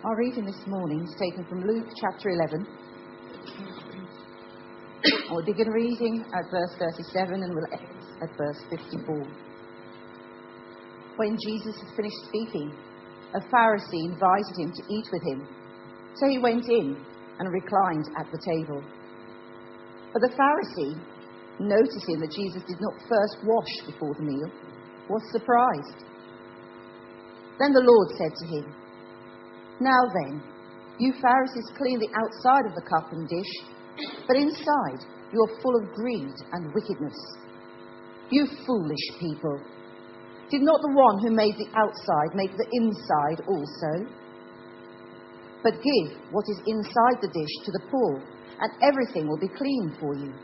Our reading this morning is taken from Luke chapter 11. We'll begin reading at verse 37 and we'll end at verse 54. When Jesus had finished speaking, a Pharisee invited him to eat with him. So he went in and reclined at the table. But the Pharisee, noticing that Jesus did not first wash before the meal, was surprised. Then the Lord said to him, "Now then, you Pharisees clean the outside of the cup and dish, but inside you are full of greed and wickedness. You foolish people! Did not the one who made the outside make the inside also? But give what is inside the dish to the poor, and everything will be clean for you.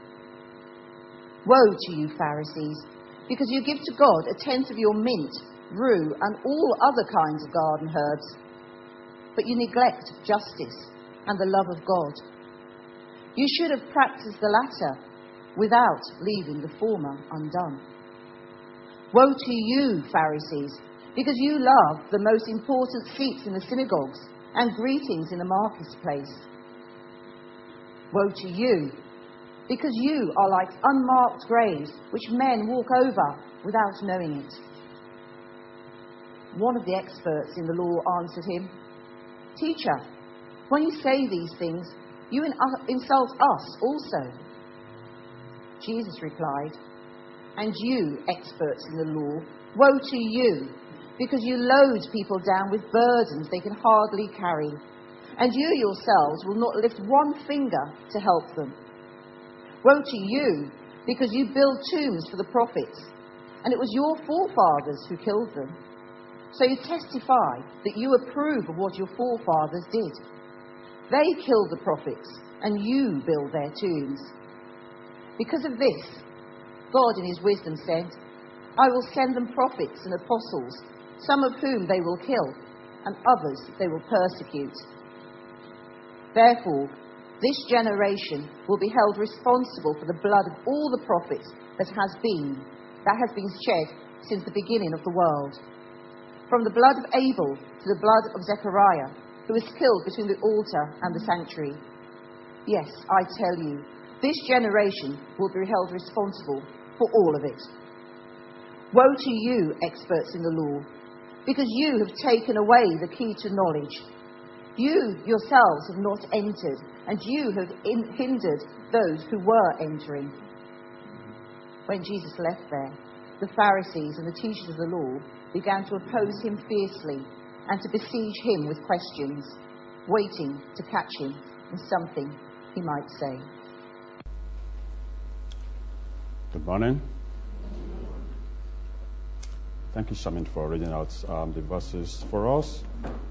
Woe to you, Pharisees, because you give to God a tenth of your mint, rue, and all other kinds of garden herbs, but you neglect justice and the love of God. You should have practiced the latter without leaving the former undone. Woe to you, Pharisees, because you love the most important seats in the synagogues and greetings in the marketplace. Woe to you, because you are like unmarked graves which men walk over without knowing it." One of the experts in the law answered him, "Teacher, when you say these things, you insult us also." Jesus replied, "And you, experts in the law, woe to you, because you load people down with burdens they can hardly carry, and you yourselves will not lift one finger to help them. Woe to you, because you build tombs for the prophets, and it was your forefathers who killed them. So you testify that you approve of what your forefathers did. They killed the prophets, and you build their tombs. Because of this, God in his wisdom said, 'I will send them prophets and apostles, some of whom they will kill, and others they will persecute. Therefore, this generation will be held responsible for the blood of all the prophets that has been shed since the beginning of the world, from the blood of Abel to the blood of Zechariah, who was killed between the altar and the sanctuary. Yes, I tell you, this generation will be held responsible for all of it. Woe to you, experts in the law, because you have taken away the key to knowledge. You yourselves have not entered, and you have hindered those who were entering." When Jesus left there, the Pharisees and the teachers of the law began to oppose him fiercely and to besiege him with questions, waiting to catch him in something he might say. Good morning. Thank you, Shamin, for reading out the verses for us.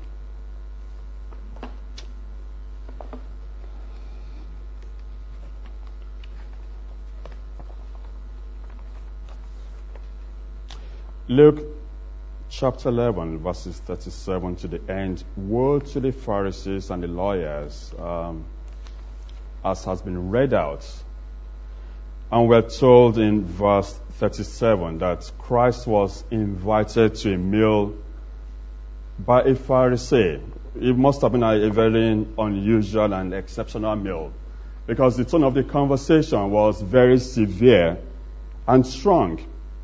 Luke chapter 11, verses 37 to the end. Woe to the Pharisees and the lawyers, as has been read out. And we're told in verse 37 that Christ was invited to a meal by a Pharisee. It must have been a very unusual and exceptional meal, because the tone of the conversation was very severe and strong.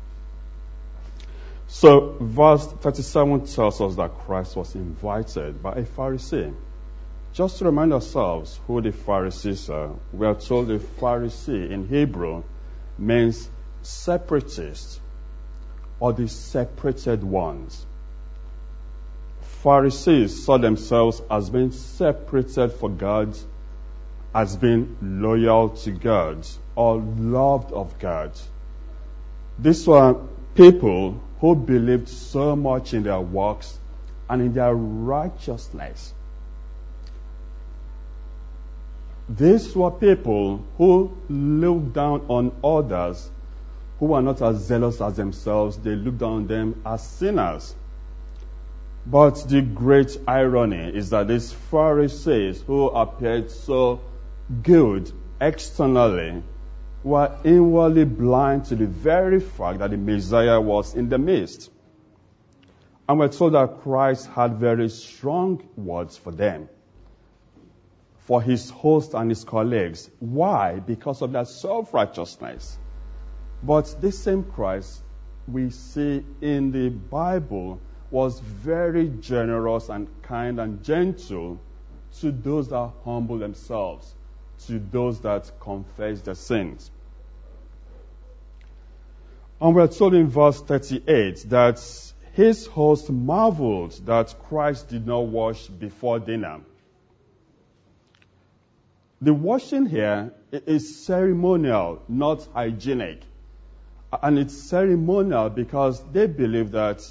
So verse 37 tells us that Christ was invited by a Pharisee. Just to remind ourselves who the Pharisees are, we are told the Pharisee in Hebrew means separatist, or the separated ones. Pharisees saw themselves as being separated for God, as being loyal to God, or loved of God. These were people who believed so much in their works and in their righteousness. These were people who looked down on others who were not as zealous as themselves. They looked down on them as sinners. But the great irony is that these Pharisees, who appeared so good externally, were inwardly blind to the very fact that the Messiah was in the midst. And we're told that Christ had very strong words for them, for his host and his colleagues. Why? Because of their self-righteousness. But this same Christ we see in the Bible was very generous and kind and gentle to those that humble themselves, to those that confess their sins. And we're told in verse 38 that his host marveled that Christ did not wash before dinner. The washing here is ceremonial, not hygienic. And it's ceremonial because they believe that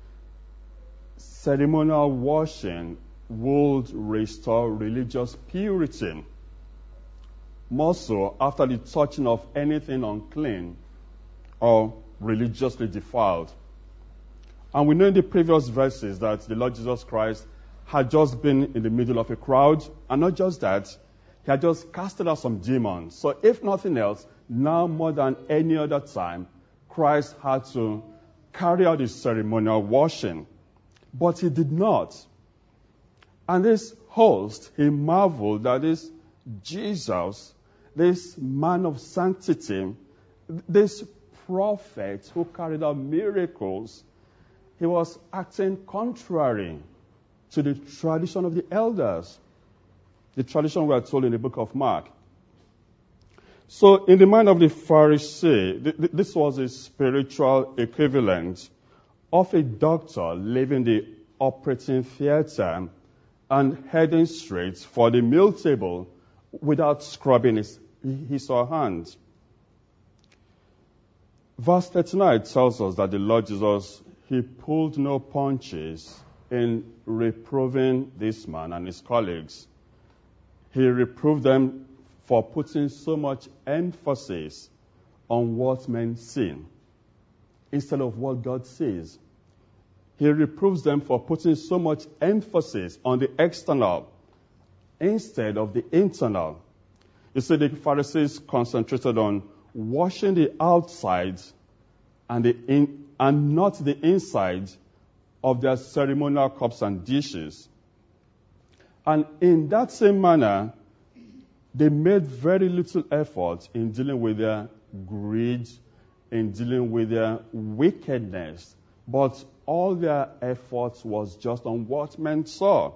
ceremonial washing would restore religious purity. More so after the touching of anything unclean or religiously defiled. And we know in the previous verses that the Lord Jesus Christ had just been in the middle of a crowd, and not just that, he had just casted out some demons. So if nothing else, now more than any other time, Christ had to carry out his ceremonial washing. But he did not. And this host, he marveled that this Jesus, this man of sanctity, this prophet who carried out miracles, he was acting contrary to the tradition of the elders, the tradition we are told in the book of Mark. So in the mind of the Pharisee, this was a spiritual equivalent of a doctor leaving the operating theater and heading straight for the meal table without scrubbing his or her hands. Verse 39 tells us that the Lord Jesus, he pulled no punches in reproving this man and his colleagues. He reproved them for putting so much emphasis on what men see instead of what God sees. He reproves them for putting so much emphasis on the external instead of the internal. You see, the Pharisees concentrated on washing the outside and not the inside of their ceremonial cups and dishes. And in that same manner, they made very little effort in dealing with their greed, in dealing with their wickedness. But all their efforts was just on what men saw.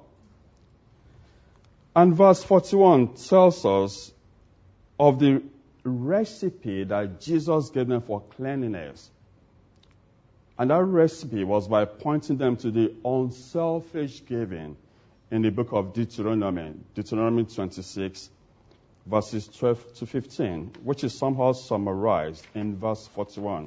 And verse 41 tells us of the recipe that Jesus gave them for cleanliness. And that recipe was by pointing them to the unselfish giving in the book of Deuteronomy 26, verses 12 to 15, which is somehow summarized in verse 41.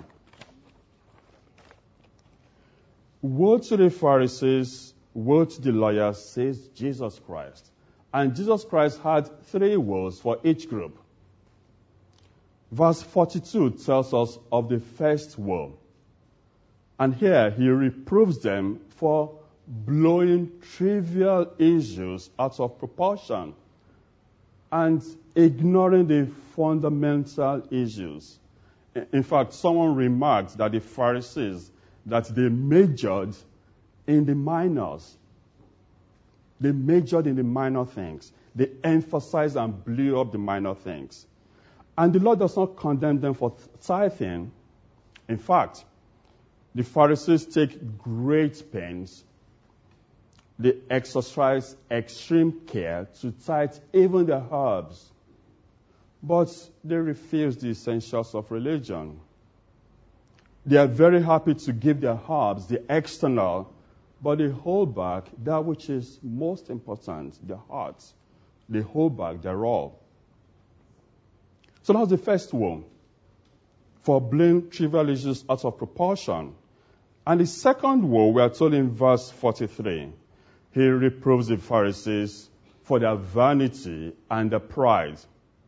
Woe to the Pharisees, woe to the lawyers, says Jesus Christ. And Jesus Christ had 3 woes for each group. Verse 42 tells us of the first woe. And here he reproves them for blowing trivial issues out of proportion and ignoring the fundamental issues. In fact, someone remarked that the Pharisees, that they majored in the minors. They majored in the minor things. They emphasized and blew up the minor things. And the Lord does not condemn them for tithing. In fact, the Pharisees take great pains. They exercise extreme care to tithe even the herbs. But they refuse the essentials of religion. They are very happy to give their herbs, the external, but they hold back that which is most important, their hearts. They hold back their all. So that's the first one, for blowing trivial issues out of proportion. And the second woe, we are told in verse 43, he reproves the Pharisees for their vanity and their pride.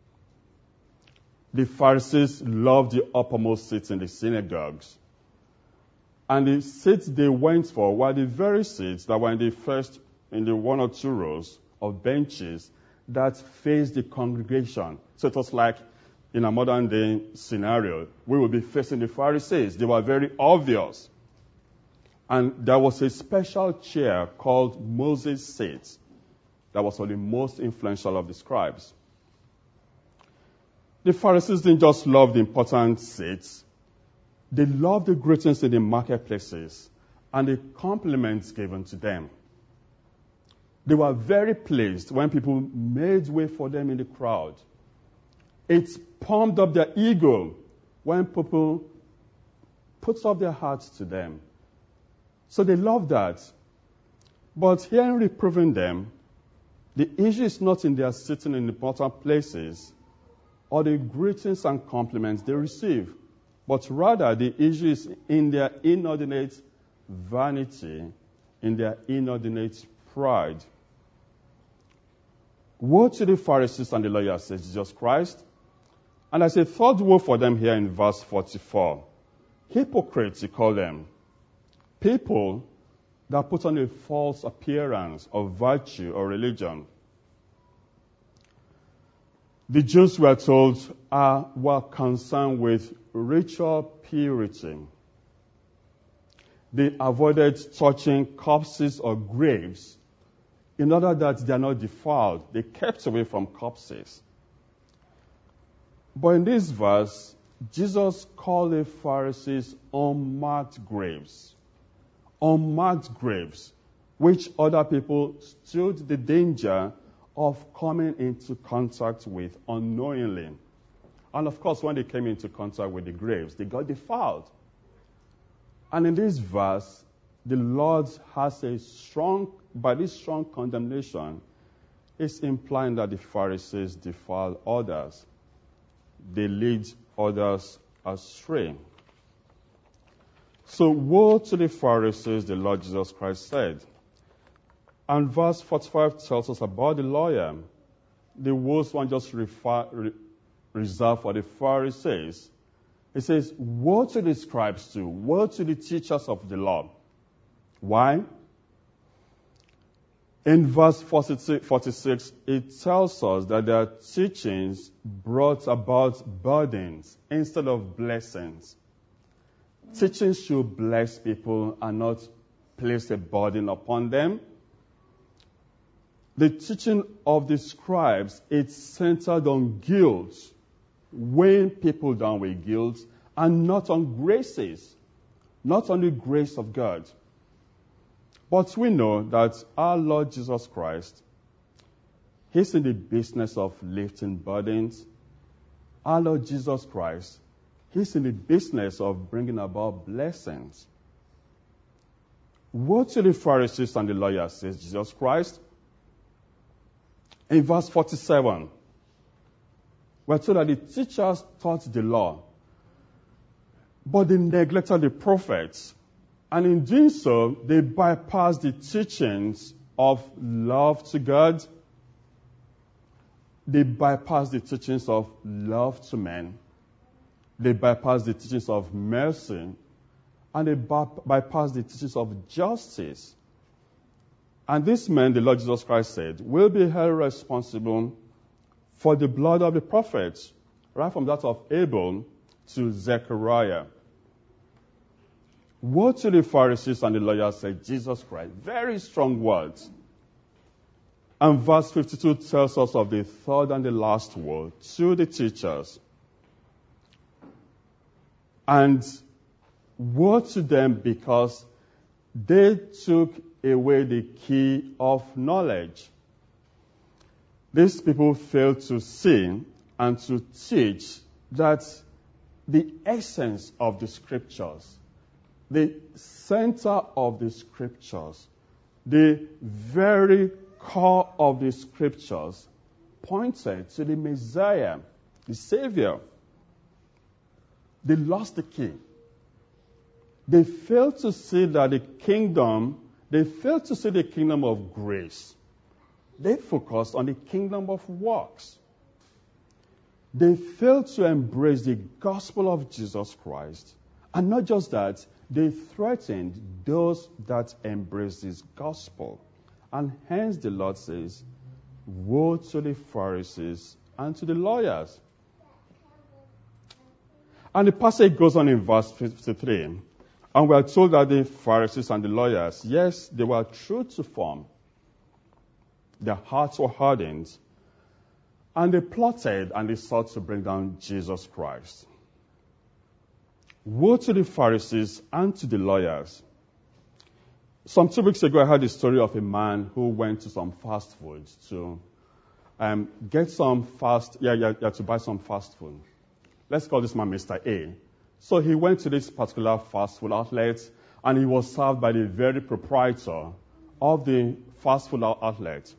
The Pharisees loved the uppermost seats in the synagogues. And the seats they went for were the very seats that were in the 1 or 2 rows of benches that faced the congregation. So it was like in a modern day scenario, we would be facing the Pharisees. They were very obvious. And there was a special chair called Moses' seat that was one of the most influential of the scribes. The Pharisees didn't just love the important seats. They loved the greetings in the marketplaces and the compliments given to them. They were very pleased when people made way for them in the crowd. It pumped up their ego when people put up their hearts to them. So they loved that. But here in reproving them, the issue is not in their sitting in important places or the greetings and compliments they receive, but rather the issue is in their inordinate vanity, in their inordinate pride. Woe to the Pharisees and the lawyers, says Jesus Christ. And there's a third woe for them here in verse 44. Hypocrites, he called them. People that put on a false appearance of virtue or religion. The Jews, were told, were concerned with ritual purity. They avoided touching corpses or graves in order that they are not defiled. They kept away from corpses. But in this verse, Jesus called the Pharisees unmarked graves. Unmarked graves, which other people stood the danger of coming into contact with unknowingly. And of course, when they came into contact with the graves, they got defiled. And in this verse, the Lord has by this strong condemnation, is implying that the Pharisees defile others. They lead others astray. So, woe to the Pharisees, the Lord Jesus Christ said. And verse 45 tells us about the lawyer. The worst one just reserved for the Pharisees. It says, woe to the scribes too, woe to the teachers of the law. Why? In verse 46, it tells us that their teachings brought about burdens instead of blessings. Teaching should bless people and not place a burden upon them. The teaching of the scribes, it's centered on guilt, weighing people down with guilt, and not on graces, not on the grace of God. But we know that our Lord Jesus Christ, He's in the business of lifting burdens. Our Lord Jesus Christ, He's in the business of bringing about blessings. Woe to the Pharisees and the lawyers, says Jesus Christ. In verse 47, we're told that the teachers taught the law, but they neglected the prophets. And in doing so, they bypassed the teachings of love to God. They bypassed the teachings of love to men. They bypassed the teachings of mercy. And they bypassed the teachings of justice. And this man, the Lord Jesus Christ said, will be held responsible for the blood of the prophets, right from that of Abel to Zechariah. Woe to the Pharisees and the lawyers, said Jesus Christ. Very strong words. And verse 52 tells us of the third and the last woe to the teachers. And woe to them because they took away the key of knowledge. These people failed to see and to teach that the essence of the Scriptures, the center of the Scriptures, the very core of the Scriptures pointed to the Messiah, the Savior. They lost the key. They failed to see that the kingdom of grace. They focused on the kingdom of works. They failed to embrace the gospel of Jesus Christ. And not just that, they threatened those that embrace this gospel. And hence the Lord says, woe to the Pharisees and to the lawyers. And the passage goes on in verse 53. And we are told that the Pharisees and the lawyers, yes, they were true to form. Their hearts were hardened. And they plotted and they sought to bring down Jesus Christ. Woe to the Pharisees and to the lawyers. Some 2 weeks ago, I heard the story of a man who went to some fast food to get some to buy some fast food. Let's call this man Mr. A. So he went to this particular fast food outlet, and he was served by the very proprietor of the fast food outlet.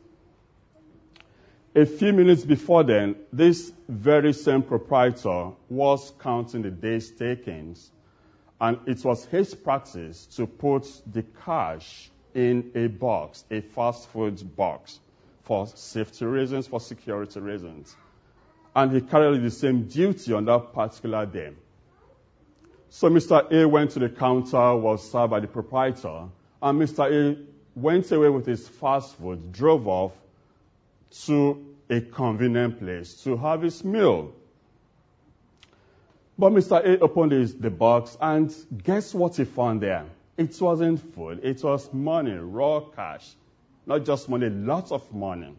A few minutes before then, this very same proprietor was counting the day's takings, and it was his practice to put the cash in a box, a fast food box, for safety reasons, for security reasons. And he carried the same duty on that particular day. So Mr. A went to the counter, was served by the proprietor, and Mr. A went away with his fast food, drove off to a convenient place to have his meal. But Mr. A opened the box, and guess what he found there? It wasn't food. It was money, raw cash. Not just money, lots of money.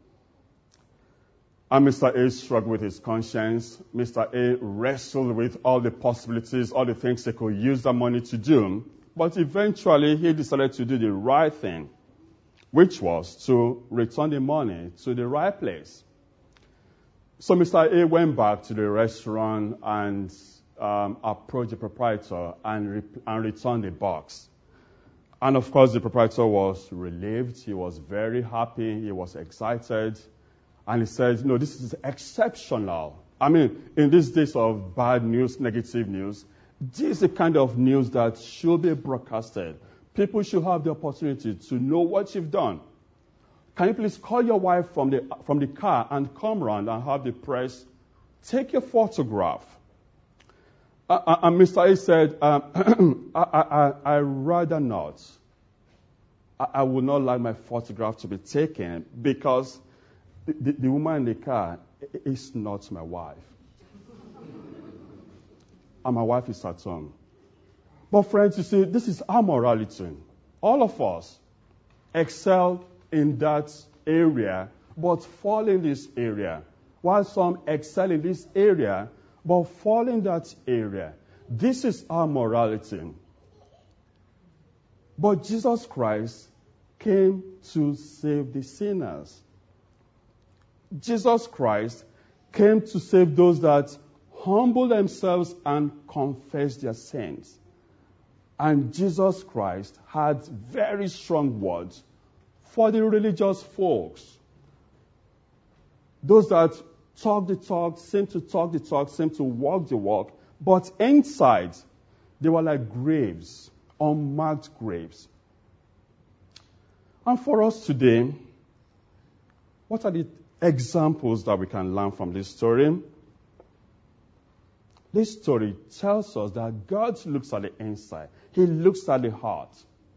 And Mr. A struggled with his conscience. Mr. A wrestled with all the possibilities, all the things he could use that money to do. But eventually, he decided to do the right thing, which was to return the money to the right place. So Mr. A went back to the restaurant and approached the proprietor and returned the box. And of course, the proprietor was relieved. He was very happy. He was excited. And he said, no, this is exceptional. I mean, in these days of bad news, negative news, this is the kind of news that should be broadcasted. People should have the opportunity to know what you've done. Can you please call your wife from the car and come around and have the press take your photograph? And Mr. A said, I rather not. I would not like my photograph to be taken because the woman in the car is not my wife. And my wife is at home. But friends, you see, this is our morality. All of us excel in that area, but fall in this area. While some excel in this area, but fall in that area. This is our morality. But Jesus Christ came to save the sinners. Jesus Christ came to save those that humble themselves and confess their sins. And Jesus Christ had very strong words for the religious folks. Those that talk the talk, seem to talk the talk, seem to walk the walk, but inside, they were like graves, unmarked graves. And for us today, what are the examples that we can learn from this story? This story tells us that God looks at the inside. He looks at the heart.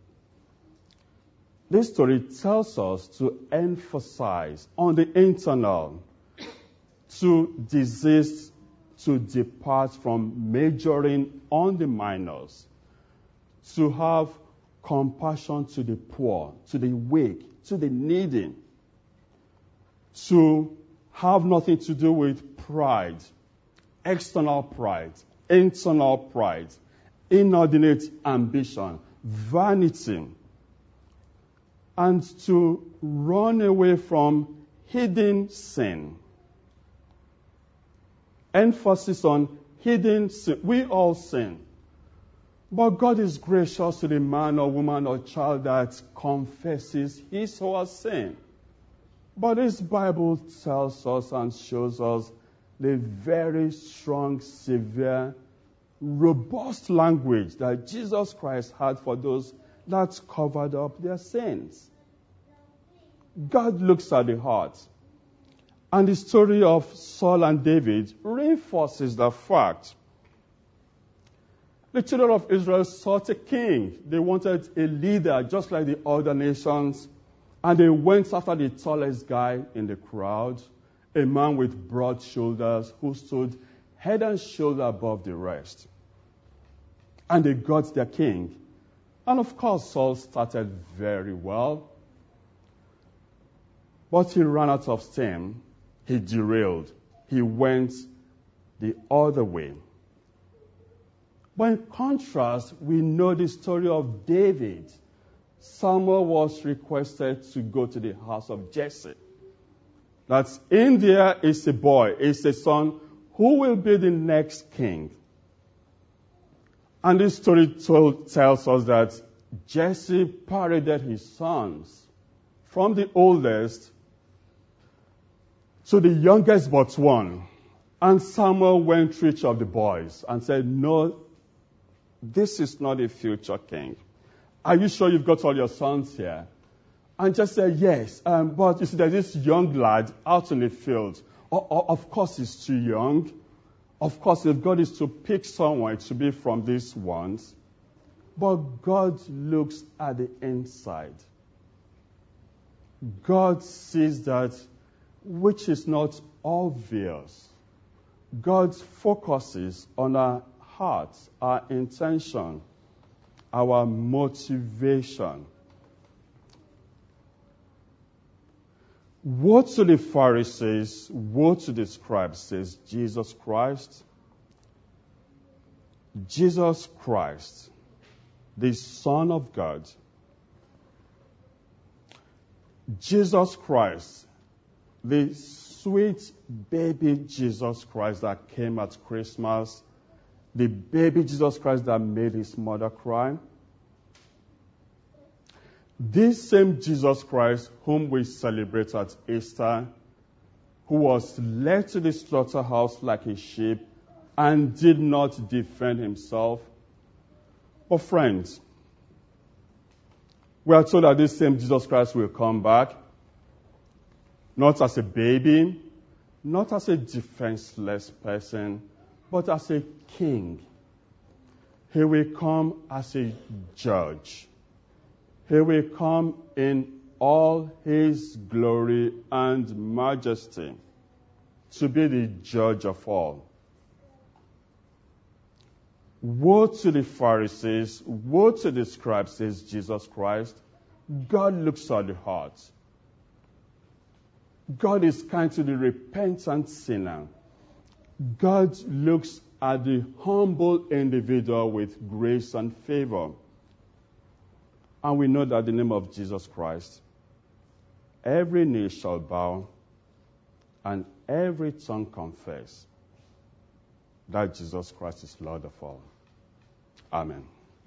This story tells us to emphasize on the internal, to desist, to depart from majoring on the minors, to have compassion to the poor, to the weak, to the needy, to have nothing to do with pride, external pride, internal pride, inordinate ambition, vanity, and to run away from hidden sin. Emphasis on hidden sin. We all sin. But God is gracious to the man or woman or child that confesses his or her sin. But this Bible tells us and shows us the very strong, severe, robust language that Jesus Christ had for those that covered up their sins. God looks at the heart. And the story of Saul and David reinforces the fact. The children of Israel sought a king. They wanted a leader just like the other nations. And they went after the tallest guy in the crowd, a man with broad shoulders who stood head and shoulder above the rest. And they got their king. And of course, Saul started very well. But he ran out of steam. He derailed. He went the other way. But in contrast, we know the story of David. Samuel was requested to go to the house of Jesse. That's in there is a boy, is a son who will be the next king. And this story tells us that Jesse paraded his sons from the oldest to the youngest but one. And Samuel went through each of the boys and said, no, this is not a future king. Are you sure you've got all your sons here? And just said, yes. But you see, there's this young lad out in the field. Of course, he's too young. Of course, if God is to pick someone, it should be from these ones. But God looks at the inside. God sees that which is not obvious. God focuses on our hearts, our intention, our motivation. Woe to the Pharisees, woe to the scribes, says Jesus Christ. Jesus Christ, the Son of God. Jesus Christ, the sweet baby Jesus Christ that came at Christmas, the baby Jesus Christ that made his mother cry. This same Jesus Christ whom we celebrate at Easter, who was led to the slaughterhouse like a sheep and did not defend himself. But friends, we are told that this same Jesus Christ will come back, not as a baby, not as a defenseless person, but as a king. He will come as a judge. He will come in all his glory and majesty to be the judge of all. Woe to the Pharisees, woe to the scribes, says Jesus Christ. God looks at the heart. God is kind to the repentant sinner. God looks at the humble individual with grace and favor. And we know that in the name of Jesus Christ, every knee shall bow and every tongue confess that Jesus Christ is Lord of all. Amen.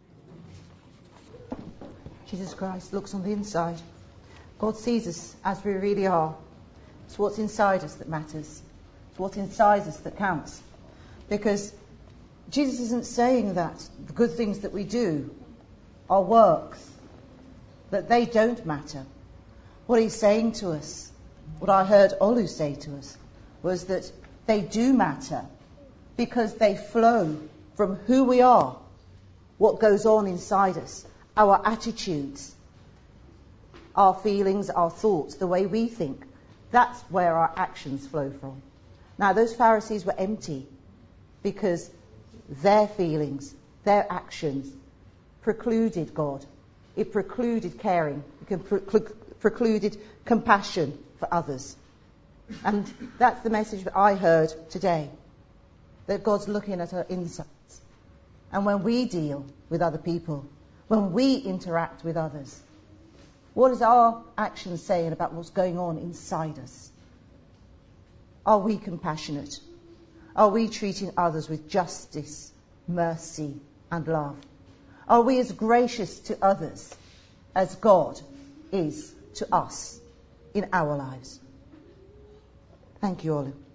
Jesus Christ looks on the inside. God sees us as we really are. It's what's inside us that matters. It's what's inside us that counts. Because Jesus isn't saying that the good things that we do are works, that they don't matter. What he's saying to us, what I heard Olu say to us, was that they do matter because they flow from who we are, what goes on inside us, our attitudes, our feelings, our thoughts, the way we think. That's where our actions flow from. Now, those Pharisees were empty because their feelings, their actions precluded God. It precluded caring. It precluded compassion for others. And that's the message that I heard today, that God's looking at our insides. And when we deal with other people, when we interact with others, what is our action saying about what's going on inside us? Are we compassionate? Are we treating others with justice, mercy, and love? Are we as gracious to others as God is to us in our lives? Thank you, Olu.